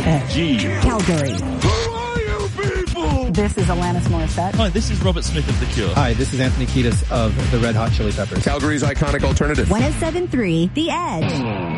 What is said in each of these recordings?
G. Calgary. Who are you people? This is Alanis Morissette. Hi, this is Robert Smith of The Cure. Hi, this is Anthony Kiedis of the Red Hot Chili Peppers. Calgary's iconic alternative. 107.3 The Edge.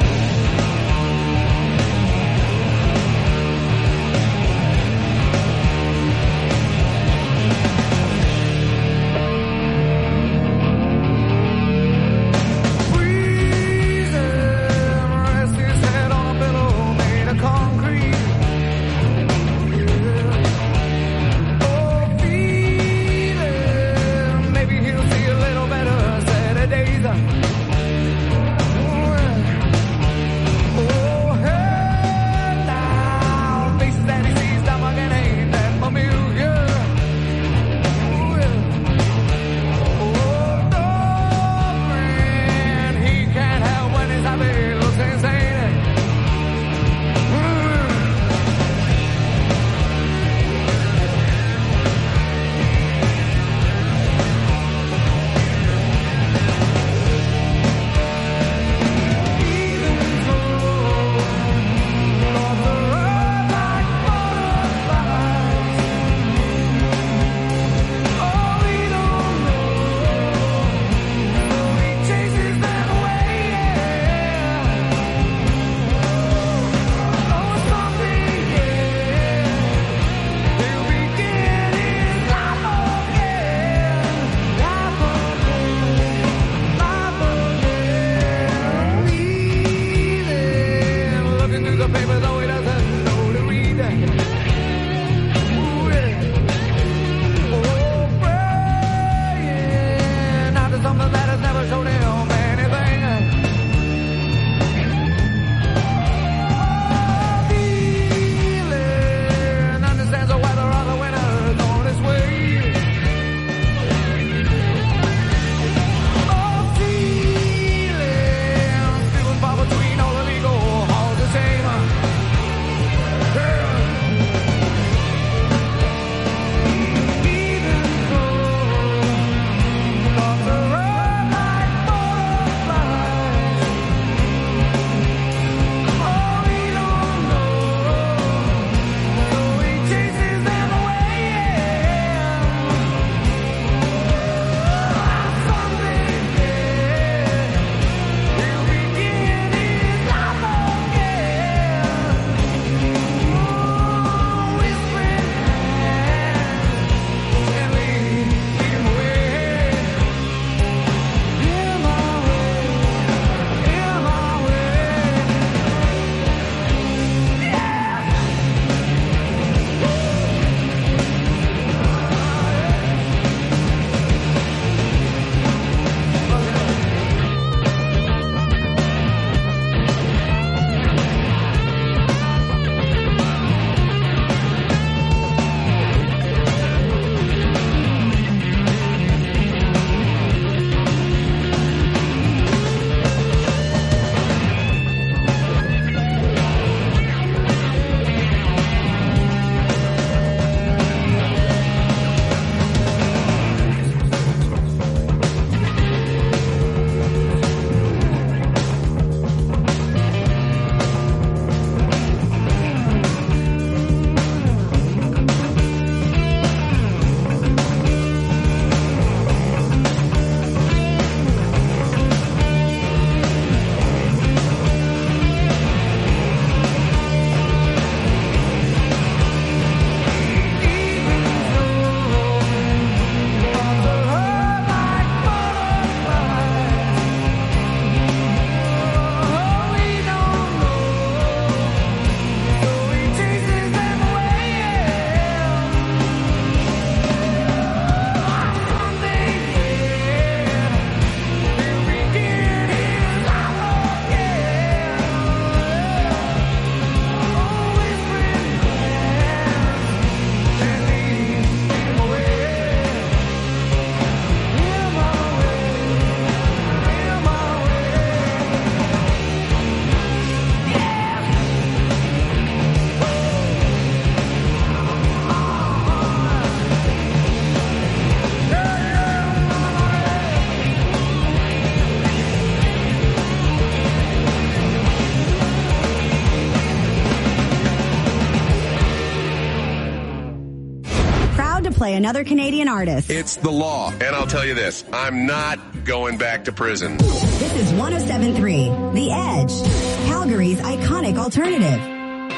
play another Canadian artist. It's the law. And I'll tell you this, I'm not going back to prison. This is 107.3 The Edge, Calgary's iconic alternative.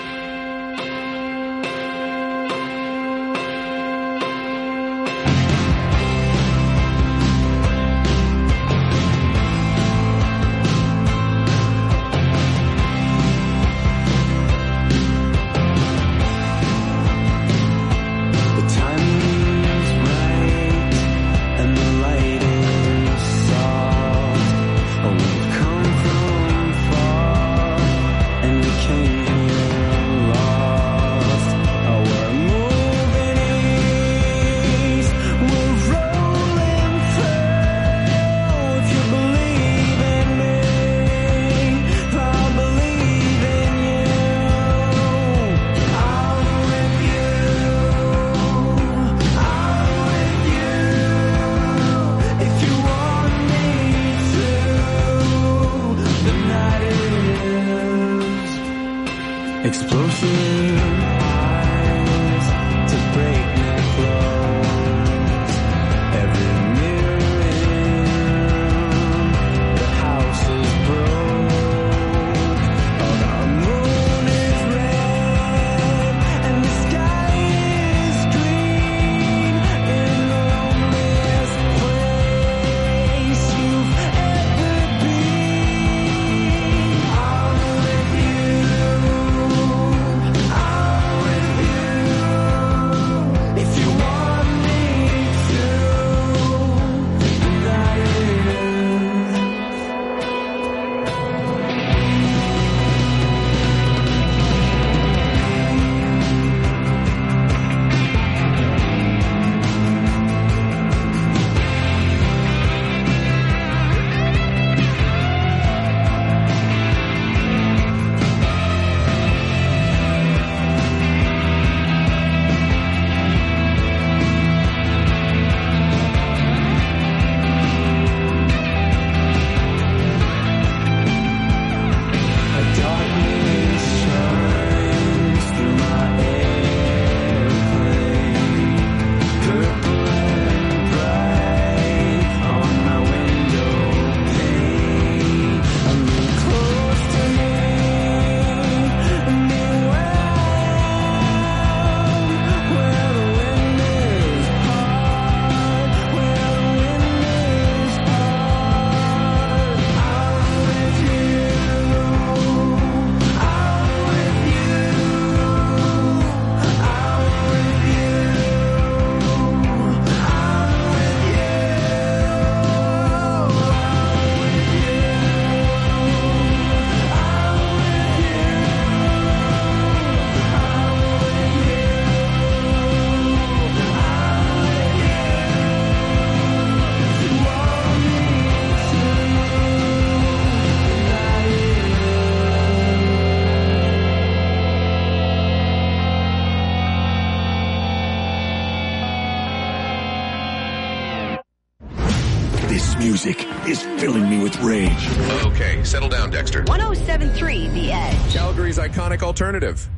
music is filling me with rage. Okay, settle down, Dexter. 107.3 The Edge. Calgary's iconic alternative.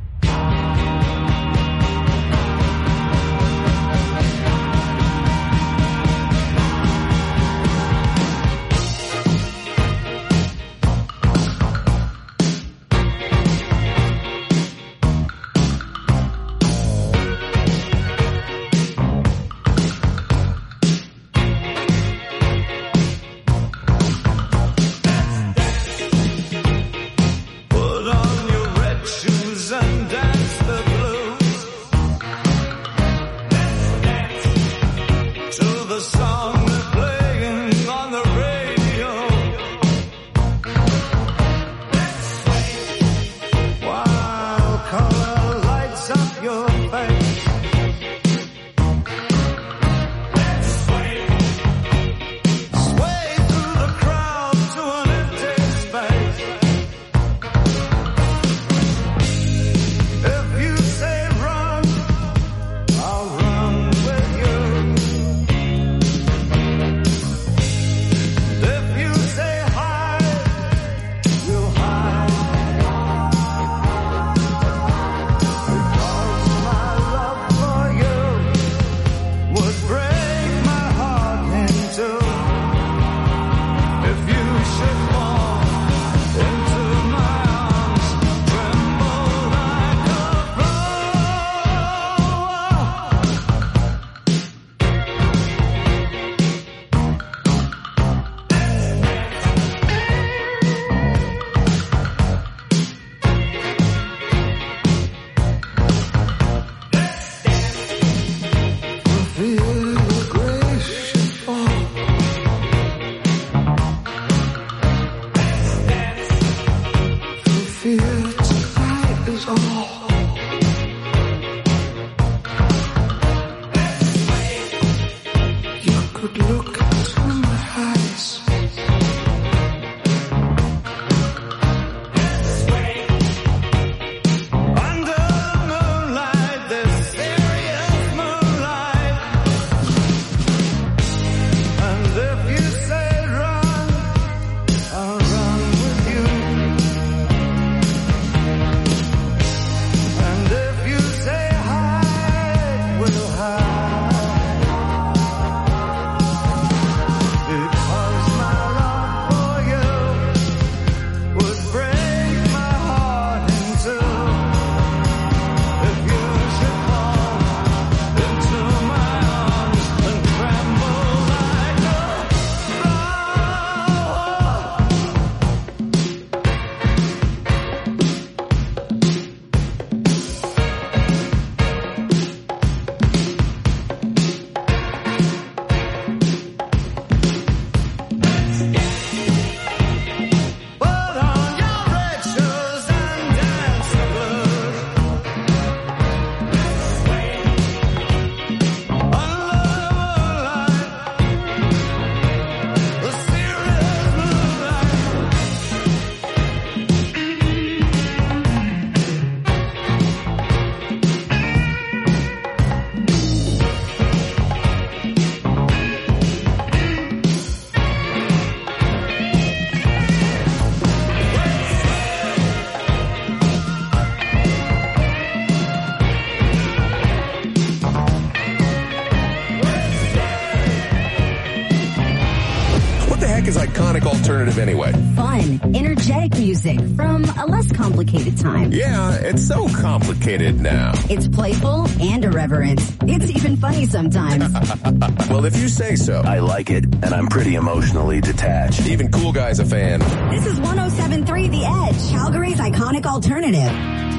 iconic alternative anyway? Fun, energetic music from a less complicated time. Yeah, it's so complicated now. It's playful and irreverent. It's even funny sometimes. Well, if you say so. I like it, and I'm pretty emotionally detached. Even Cool Guy's a fan. This is 107.3 The Edge, Calgary's iconic alternative.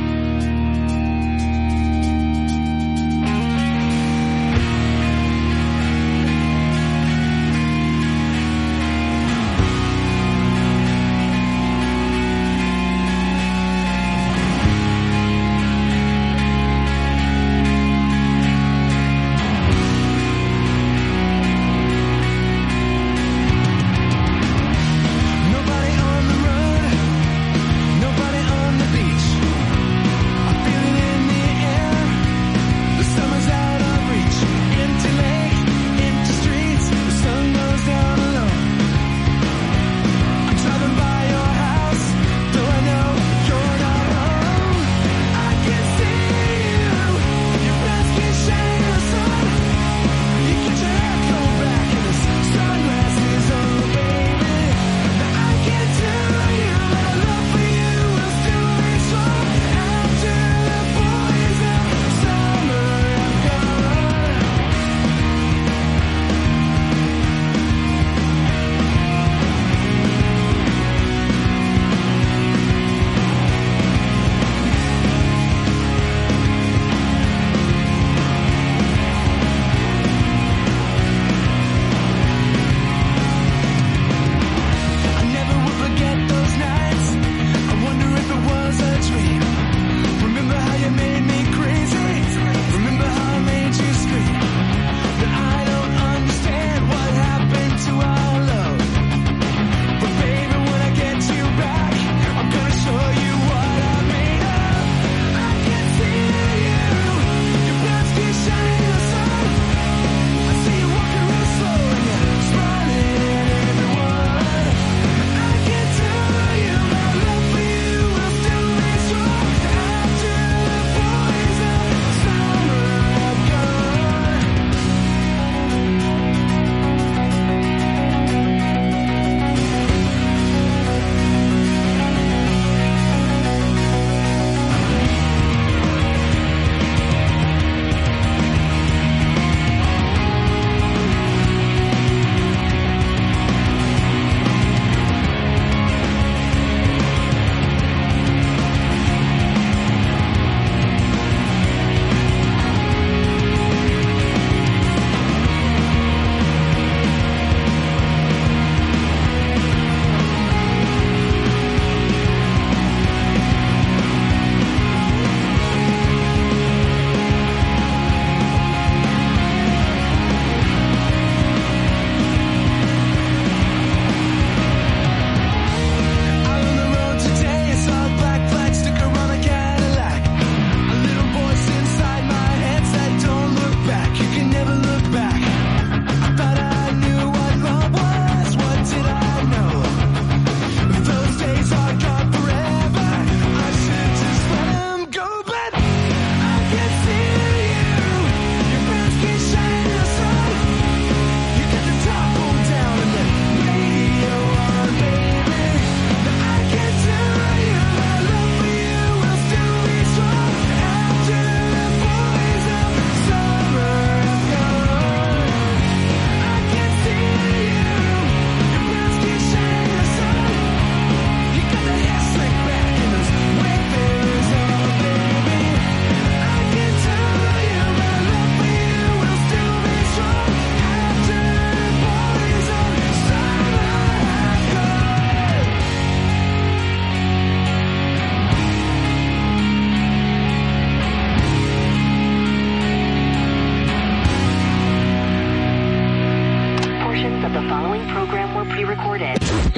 pre-recorded.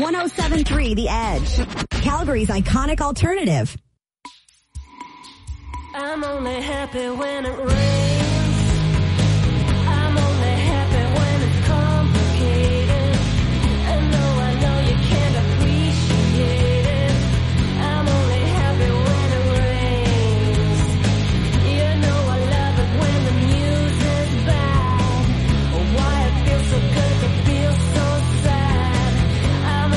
107.3 The Edge, Calgary's iconic alternative. I'm only happy when it rains. I'm only happy when it's complicated. And though I know you can't appreciate it, I'm only happy when it rains. You know I love it when the music's bad. Why it feels so good to feel so sad. I'm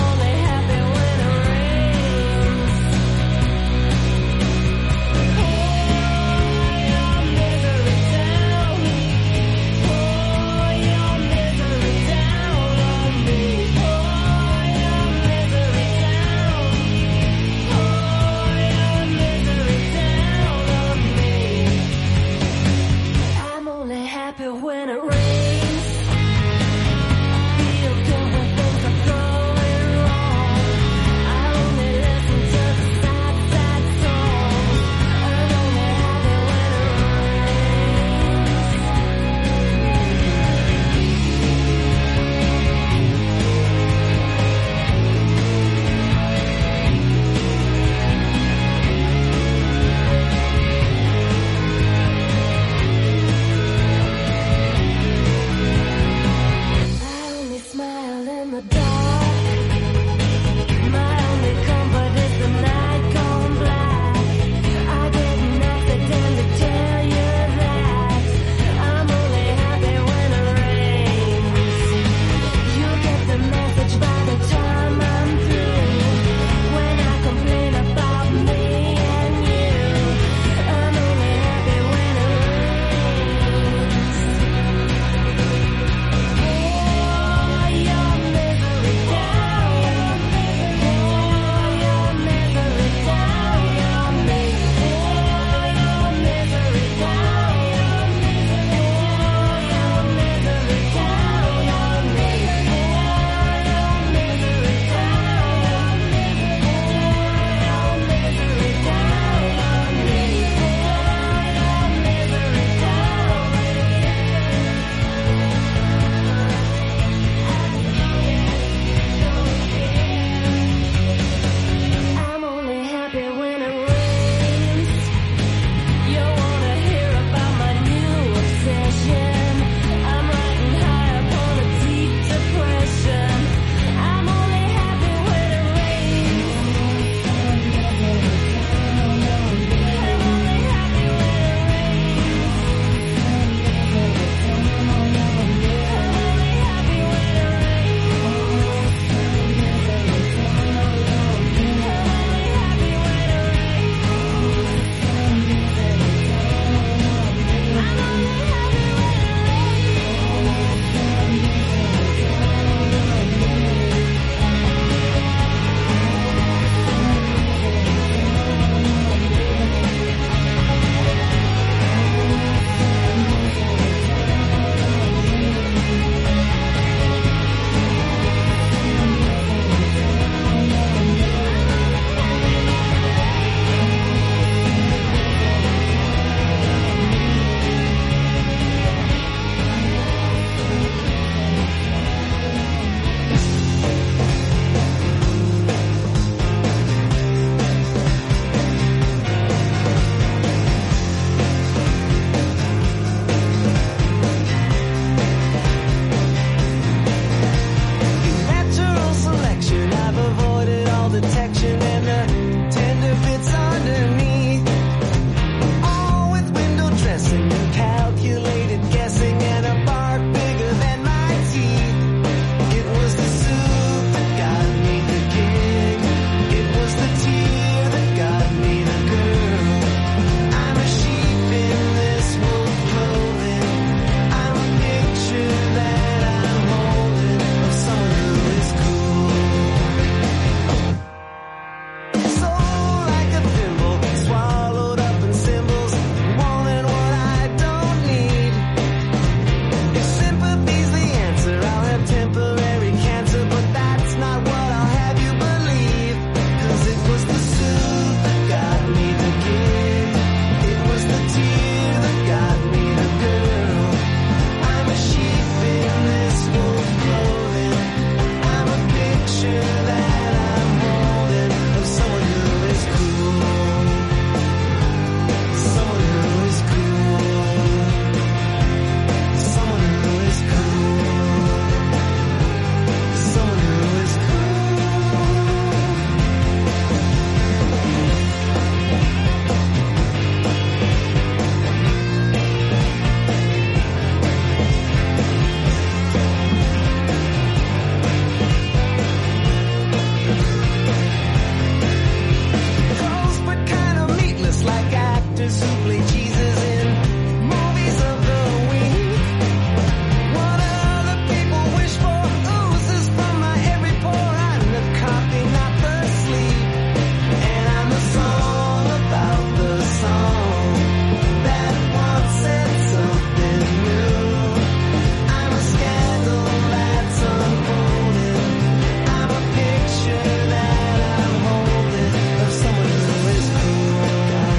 singers who play Jesus in movies of the week. What other people wish for oozes from my every pore. I'm the copy, not the sleep. And I'm the song about the song that once said something new. I'm a scandal that's unfolding. I'm a picture that I'm holding of someone who is cool.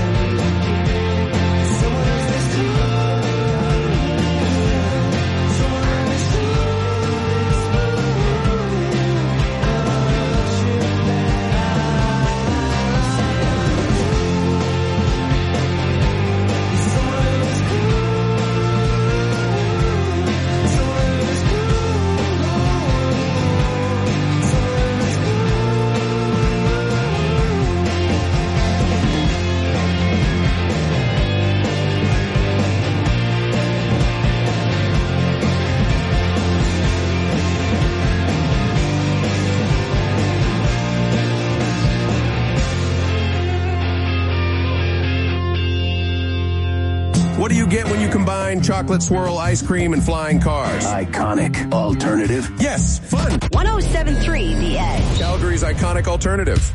Someone who is cool. Someone who is cool. I'm a picture that someone who is cool. Someone who is What do you get when you combine chocolate swirl ice cream and flying cars? Iconic alternative. Yes, fun. 1073 The Edge. Calgary's iconic alternative.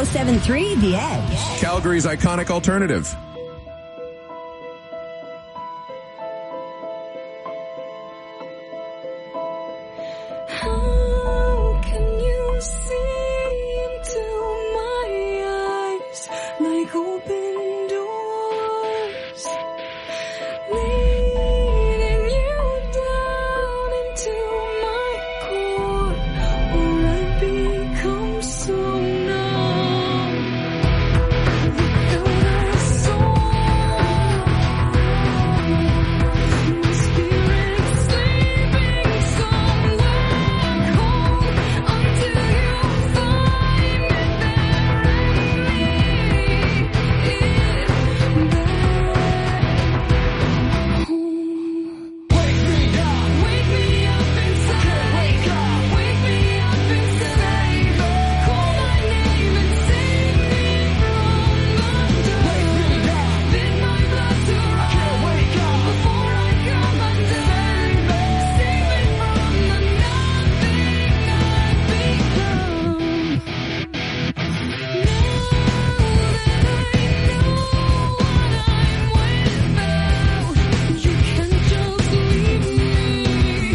107.3 The Edge. Calgary's iconic alternative. How can you see into my eyes like open doors, leading you down into my core, where I become so numb without a soul. My spirit's sleeping somewhere cold until you find me there. Wake me up inside. Wake me up inside. Call my name and save me from the dark. Bid my blood to run before I come undone. Save me from the nothing I've become. You can't just leave me.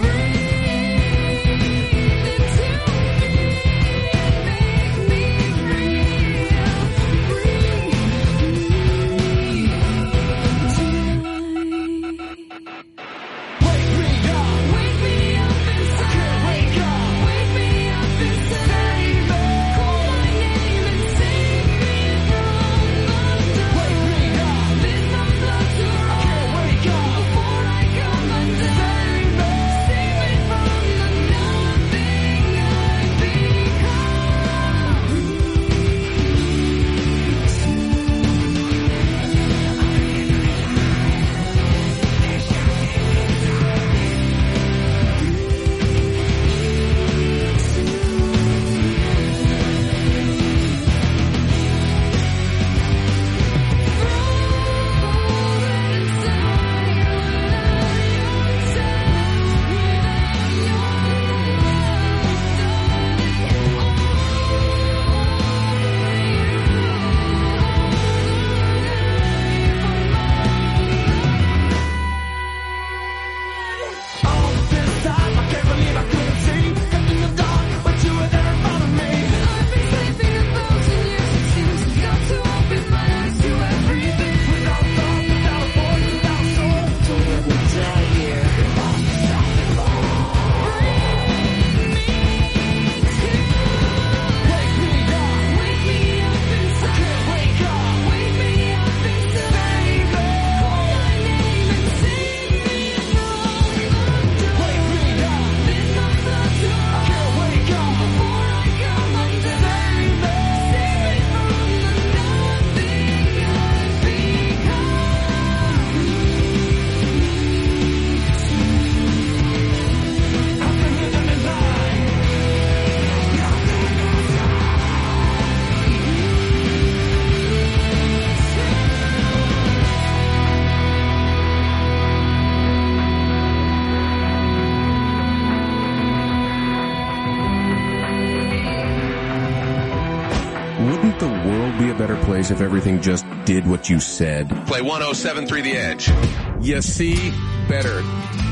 Wouldn't the world be a better place if everything just did what you said? Play 107.3 The Edge. You see, better.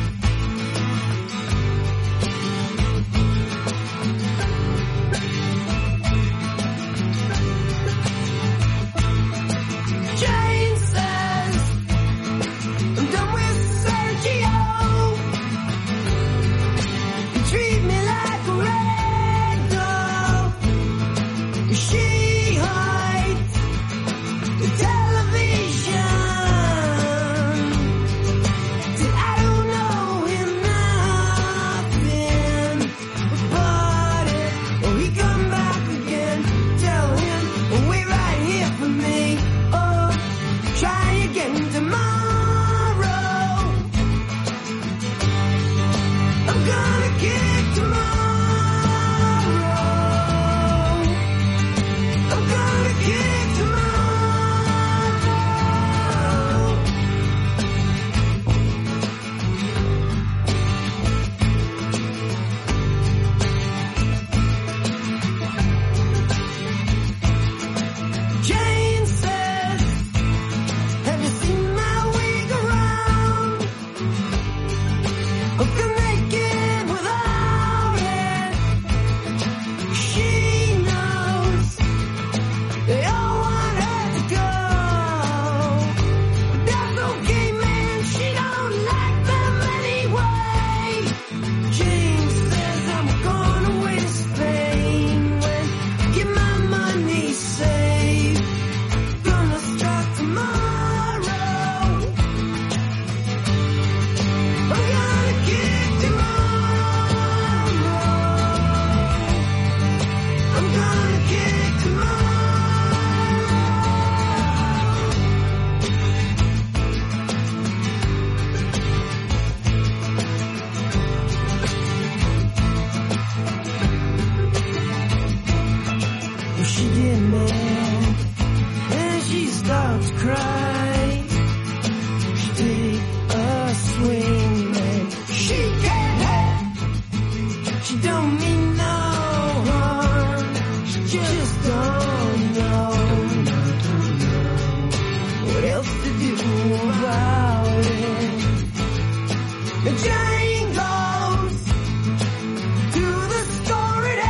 Jane says, I'm done with Sergio. You treat me like a rag doll. She hides the television. Said, I don't know about it. And Jane goes to the store at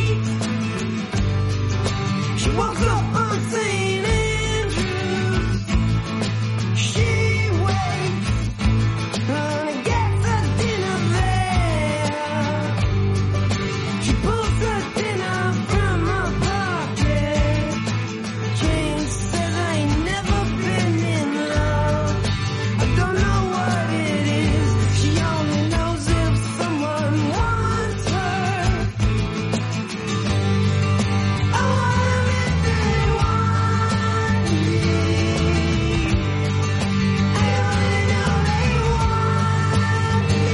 8. She walks up on St. Andrews. She waits and gets her dinner there. She pulls her dinner from her pocket. Jane says, I ain't never been in love. I don't know what it is. She only knows if someone wants her. I wanna if they want me. I only know they want me.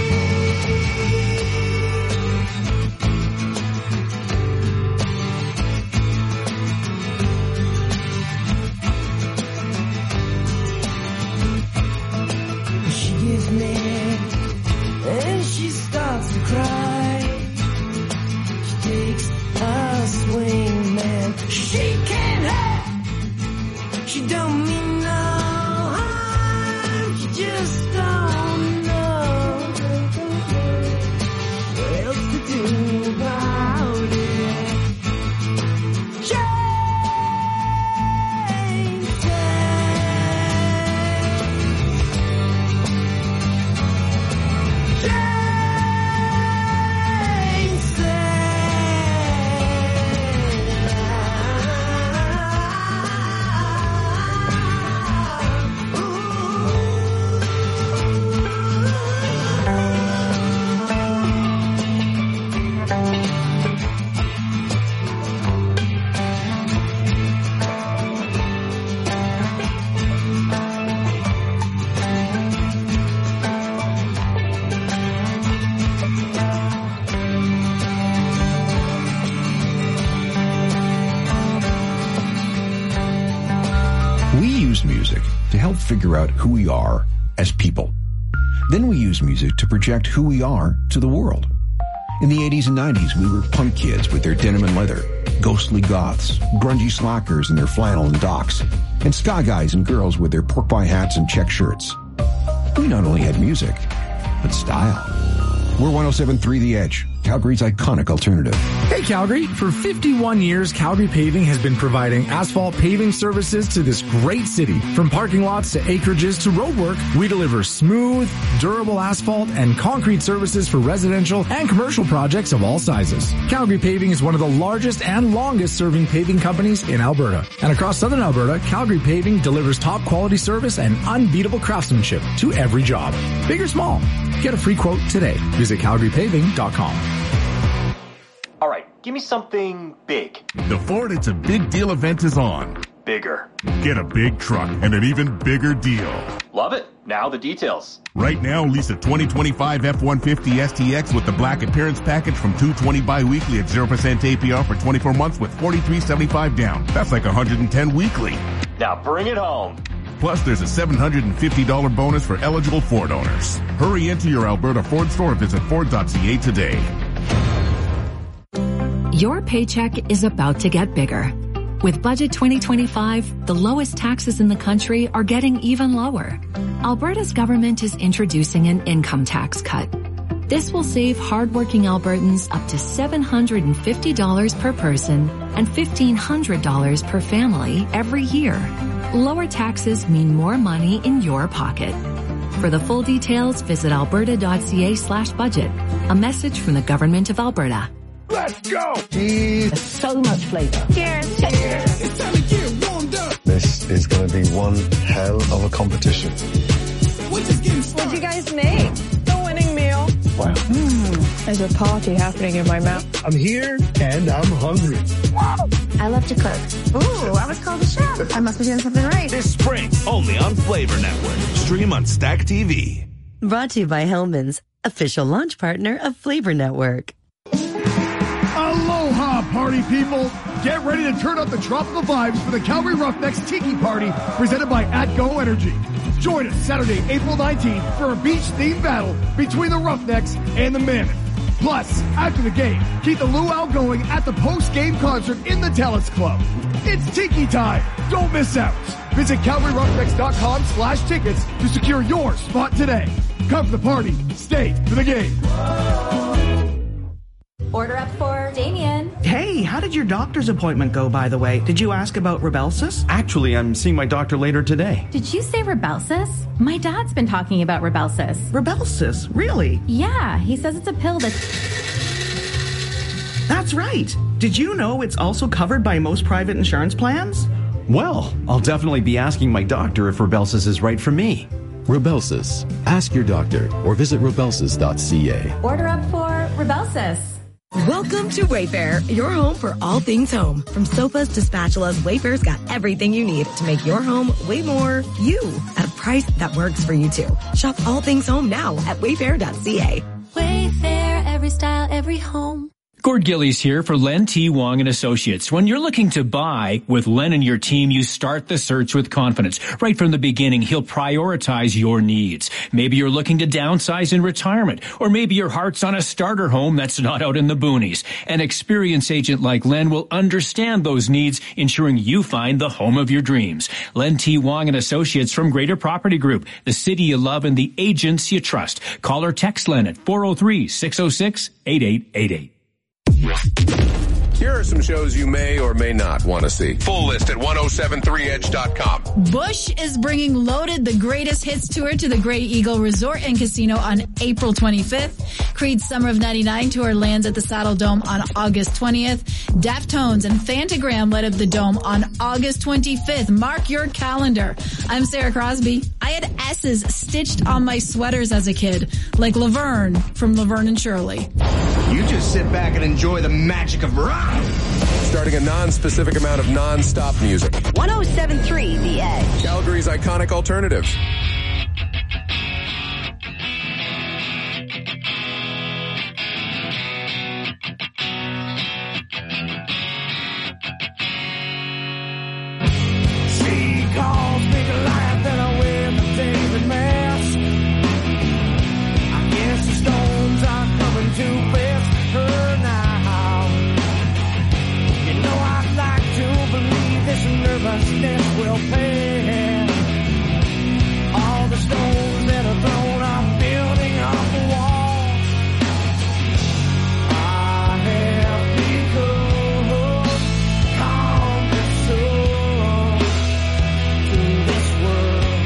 She gives me and she starts to cry. She takes a swing, man. She can't help. She don't mean no harm. She just don't know what else to do about it. Jane We use music to help figure out who we are as people. Then we use music to project who we are to the world. In the 80s and 90s, we were punk kids with their denim and leather, ghostly goths, grungy slackers in their flannel and docks, and ska guys and girls with their pork pie hats and check shirts. We not only had music, but style. We're 107.3 The Edge, Calgary's iconic alternative. Hey Calgary, for 51 years, Calgary Paving has been providing asphalt paving services to this great city. From parking lots to acreages to roadwork, we deliver smooth, durable asphalt and concrete services for residential and commercial projects of all sizes. Calgary Paving is one of the largest and longest serving paving companies in Alberta. And across southern Alberta, Calgary Paving delivers top quality service and unbeatable craftsmanship to every job. Big or small, get a free quote today. Visit calgarypaving.com. All right, give me something big. The Ford It's a Big Deal event is on. Bigger. Get a big truck and an even bigger deal. Love it. Now the details. Right now, lease a 2025 F-150 STX with the black appearance package from $220 bi-weekly at 0% APR for 24 months with $43.75 down. That's like $110 weekly. Now bring it home. Plus, there's a $750 bonus for eligible Ford owners. Hurry into your Alberta Ford store or visit Ford.ca today. Your paycheck is about to get bigger. With Budget 2025, the lowest taxes in the country are getting even lower. Alberta's government is introducing an income tax cut. This will save hardworking Albertans up to $750 per person and $1,500 per family every year. Lower taxes mean more money in your pocket. For the full details, visit alberta.ca/budget. A message from the Government of Alberta. Let's go! There's so much flavor. Cheers. Cheers. It's time to get warmed up. This is going to be one hell of a competition. We're just getting started. What do you guys make? The winning meal. Wow. There's a party happening in my mouth. I'm here and I'm hungry. Wow. I love to cook. Ooh, I was called a chef. I must be doing something right. This spring, only on Flavor Network. Stream on Stack TV. Brought to you by Hellman's, official launch partner of Flavor Network. Aloha, party people! Get ready to turn up the tropical vibes for the Calgary Roughnecks Tiki Party presented by AtGo Energy. Join us Saturday, April 19th for a beach-themed battle between the Roughnecks and the Mammoth. Plus, after the game, keep the luau going at the post-game concert in the Telus Club. It's Tiki time! Don't miss out! Visit CalgaryRoughnecks.com/tickets to secure your spot today. Come for the party, stay for the game. Order up for Damien. Hey, how did your doctor's appointment go, by the way? Did you ask about Rybelsus? Actually, I'm seeing my doctor later today. Did you say Rybelsus? My dad's been talking about Rybelsus. Rybelsus? Really? Yeah, he says it's a pill That's right. Did you know it's also covered by most private insurance plans? Well, I'll definitely be asking my doctor if Rybelsus is right for me. Rybelsus. Ask your doctor or visit rybelsus.ca. Order up for Rybelsus. Welcome to Wayfair, your home for all things home. From sofas to spatulas, Wayfair's got everything you need to make your home way more you at a price that works for you too. Shop all things home now at wayfair.ca. Wayfair, every style, every home. Gord Gillies here for Len T. Wong and Associates. When you're looking to buy with Len and your team, you start the search with confidence. Right from the beginning, he'll prioritize your needs. Maybe you're looking to downsize in retirement, or maybe your heart's on a starter home that's not out in the boonies. An experienced agent like Len will understand those needs, ensuring you find the home of your dreams. Len T. Wong and Associates from Greater Property Group, the city you love and the agents you trust. Call or text Len at 403-606-8888. Here are some shows you may or may not want to see. Full list at 1073edge.com. Bush is bringing Loaded, the Greatest Hits Tour to the Grey Eagle Resort and Casino on April 25th. Creed's Summer of 99 tour lands at the Saddle Dome on August 20th. Deftones and Fantagram let up the Dome on August 25th. Mark your calendar. I'm Sarah Crosby. I had S's stitched on my sweaters as a kid, like Laverne from Laverne and Shirley. You just sit back and enjoy the magic of rock. Starting a non-specific amount of non-stop music. 107.3 The Edge. Calgary's iconic alternative. Seagulls make a life that I wear the David mask. I guess the stones are coming too fast for her now. You know I'd like to believe this nervousness will pass. All the stones that are thrown are building up a wall. I have become calm and soul to this world.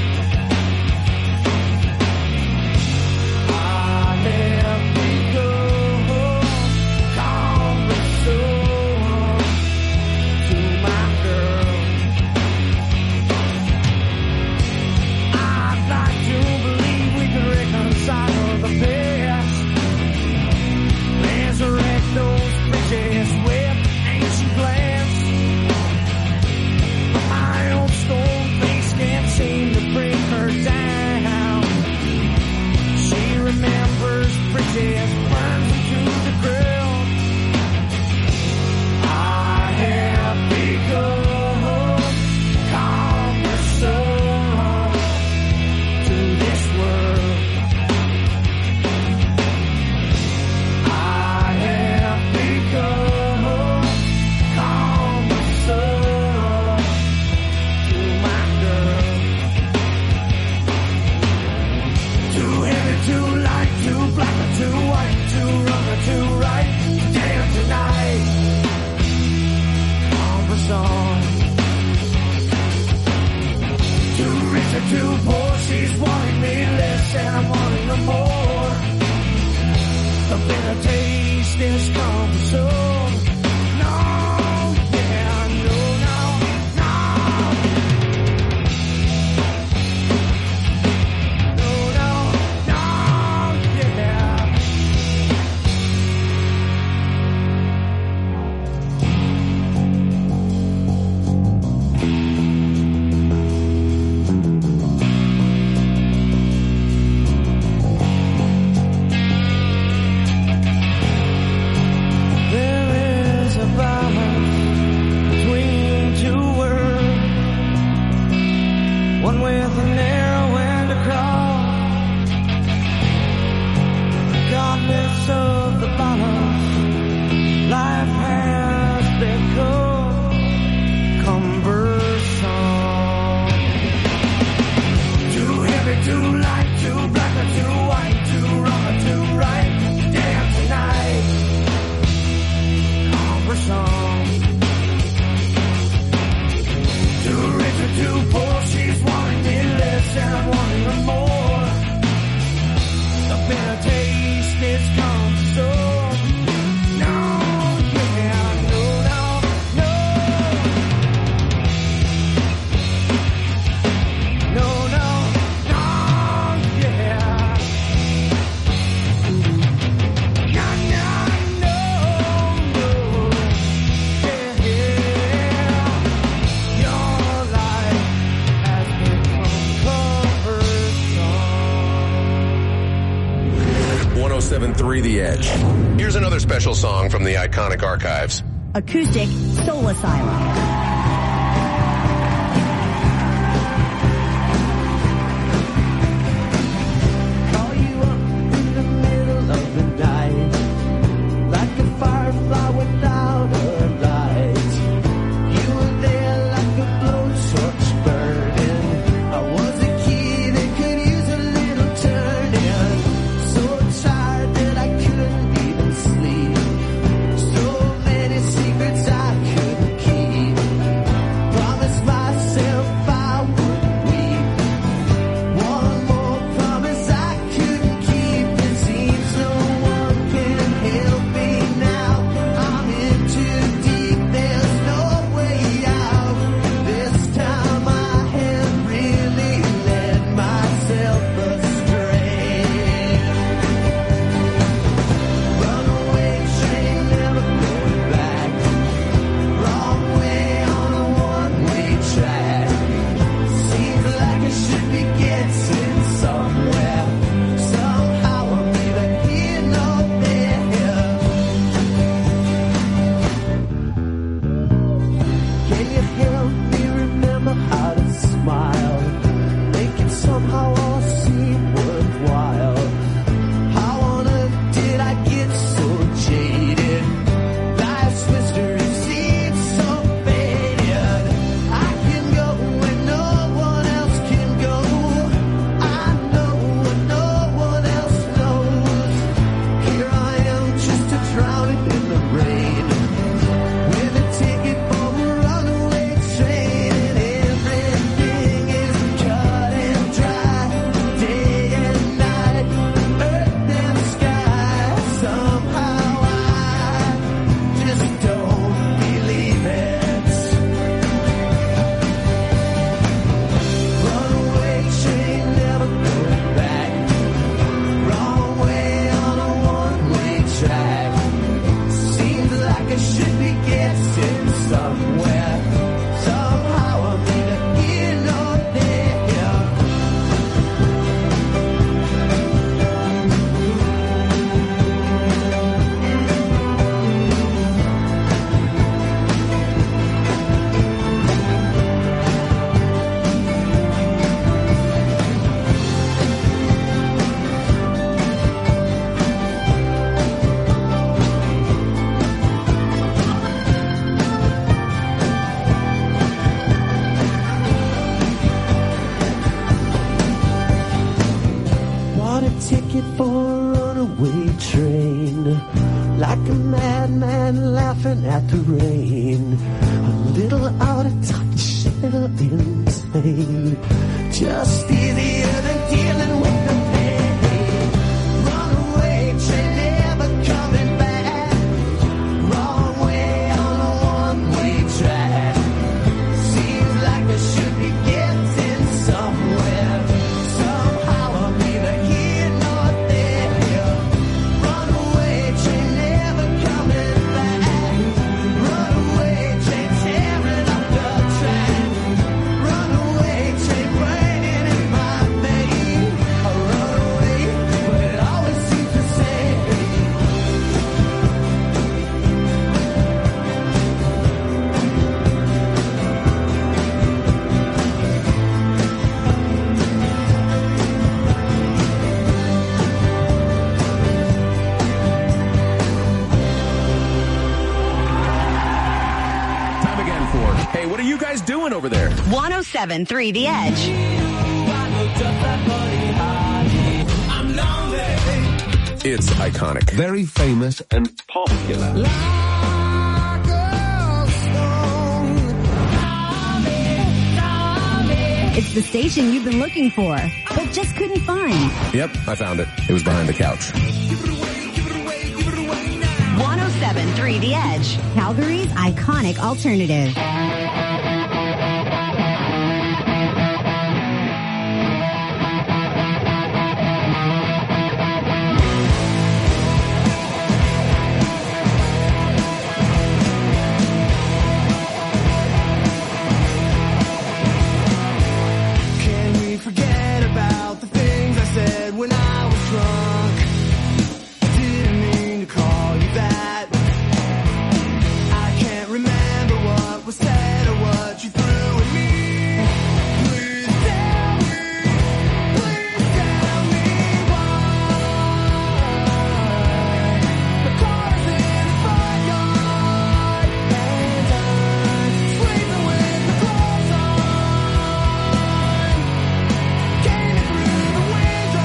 I have become calm and soul to my girl. I'd like to believe we could reconcile the past, resurrect those bridges with ancient glass. But my old stone face can't seem to bring her down. She remembers bridges burned into the ground. I have become calm and soul to this world. I have become calm and soul to my girl. Too heavy, too light, too black or too white, too wrong or too right. Damn tonight, song. Too rich or too poor, she's wanting me less and I'm wanting her more. The bitter taste is cumbersome. No, yeah, no, no, no. No, no, no, yeah. There too light, too black, or too white, too wrong, or too right. Damn tonight, cumbersome. Too rich or too poor, she's wanting me less and I'm wanting her more. The bitter taste is come so. No, yeah, no, no, no. No, no, no, yeah. No, no, no, no. Yeah, yeah. Your life has become cumbersome. 107.3 The Edge. Here's another special song from the iconic archives. Acoustic Soul Asylum. Call you up in the middle of the night, like a firefly without a light. You were there like a blowtorch burning. I was a kid that could use a little turning. So tired that I couldn't even sleep. So many secrets I couldn't keep. Promised myself I wouldn't weep. One more promise I couldn't keep. It seems no one can help me now. I'm in too deep, there's no way out. This time I have really led myself astray. Runaway train, never going back. Wrong way on a one-way track. Seems like I should be getting somewhere. Somehow I'm neither here nor there. Can you help me remember how to smile? Make it somehow all seem worthwhile. How on earth did I get so jaded? Life's mystery seems so faded. I can go where no one else can go. I know what no one else knows. Here I am just a drowning in the rain, with a ticket for a runaway train, and everything is cut and dry, day and night, earth and sky. Somehow I just don't believe it. Runaway train, never going back. Wrong way on a one-way track. Seems like I should be getting somewhere. Somehow I'm neither here nor there. Bought a ticket for a runaway train, like a madman laughing at the rain. A little out of touch, a little insane, just easier than dealing with the pain. Runaway train, never coming back. Wrong way on a one-way track. Seems like I should be getting somewhere. Somehow I'm neither here nor there. Runaway train, never coming back. Runaway train, tearing up the track. Runaway train, burning in my veins. A runaway, but it always seems the same. Time again for, hey, what are you guys doing over there? 107.3 The Edge. I looked up that money It's iconic. Very famous and popular. It's the station you've been looking for, but just couldn't find. Yep, I found it. It was behind the couch. 107.3 The Edge, Calgary's iconic alternative. When I was drunk, I didn't mean to call you that. I can't remember what was said or what you threw at me. Please tell me why. The car's in the front yard and I'm sleeping with the clothes on. Came in through the window.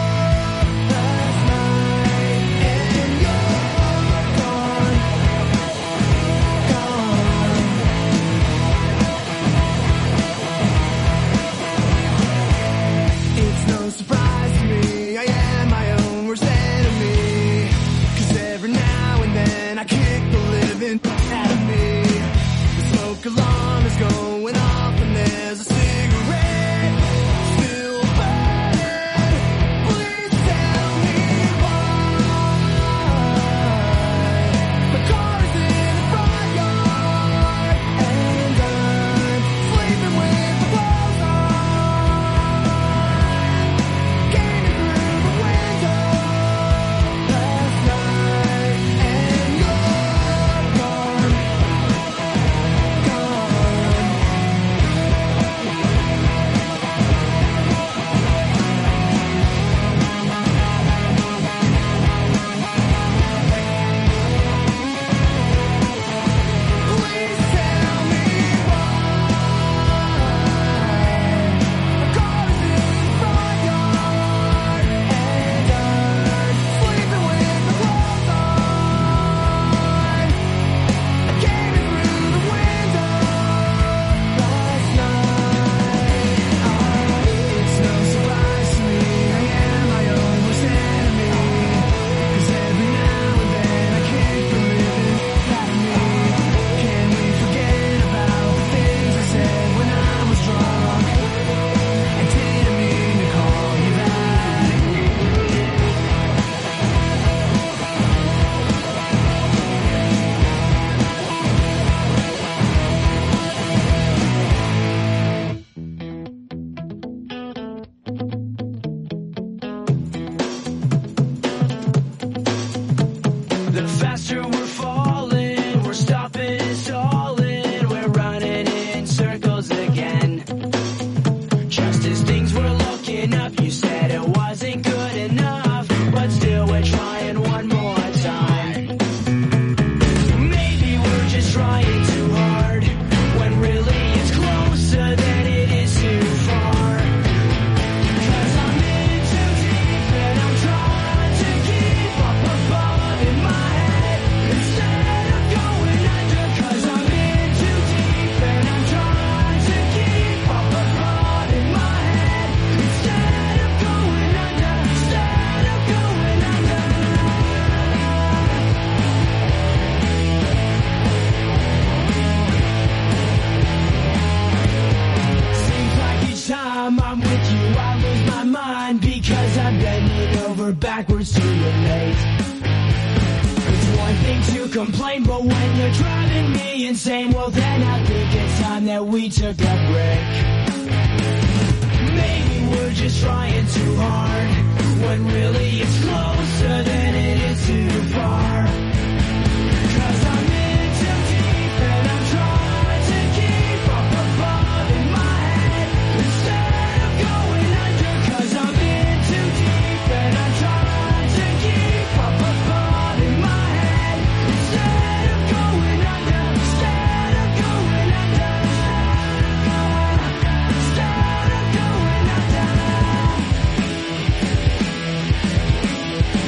It's no surprise to me, I am my own worst enemy. 'Cause every now and then I kick the living out of me. The smoke alarm is going off and there's a cigarette still burning. Please tell me why. The car's in the front yard and I'm sleeping with the clothes on. Came in through the window last night and you're gone, Please tell me why. The car's in the front yard and I'm sleeping with the clothes on. I came in through the window last night. It's no surprise to me, I am my own worst enemy. 'Cause every now and then I kick the living out of me. Can we forget about the things I said when I was drunk? I didn't mean to call you that. The faster we're falling, we're stopping and stalling, we're running in circles again. Just as things were looking up, you said it wasn't good enough, but still we're trying one more time. Maybe we're just trying too hard, when really it's closer than it is too far. 'Cause I'm in too deep and I'm trying to keep up above in my head instead of going under. 'Cause I'm in too deep and I'm trying to keep up above in my head instead of going under. Instead of going under. Seems like each time I'm with you, I lose my mind because I'm bending over backwards to relate. It's one thing to complain, but when you're driving me insane, well then I think it's time that we took a break. Maybe we're just trying too hard, when really it's closer than it is too far. 'Cause I'm in too deep and I'm trying to keep up above in my head instead of going under. 'Cause I'm in too deep and I'm trying to keep up above in my head instead of going under. Instead of going under. Instead of going under.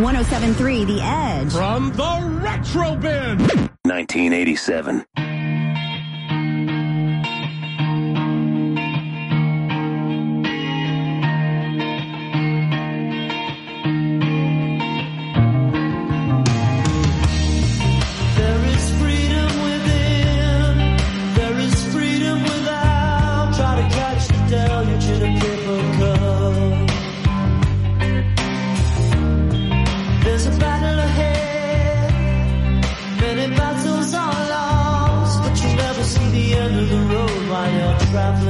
107.3 The Edge. From the Retro Bin. 1987. Trapped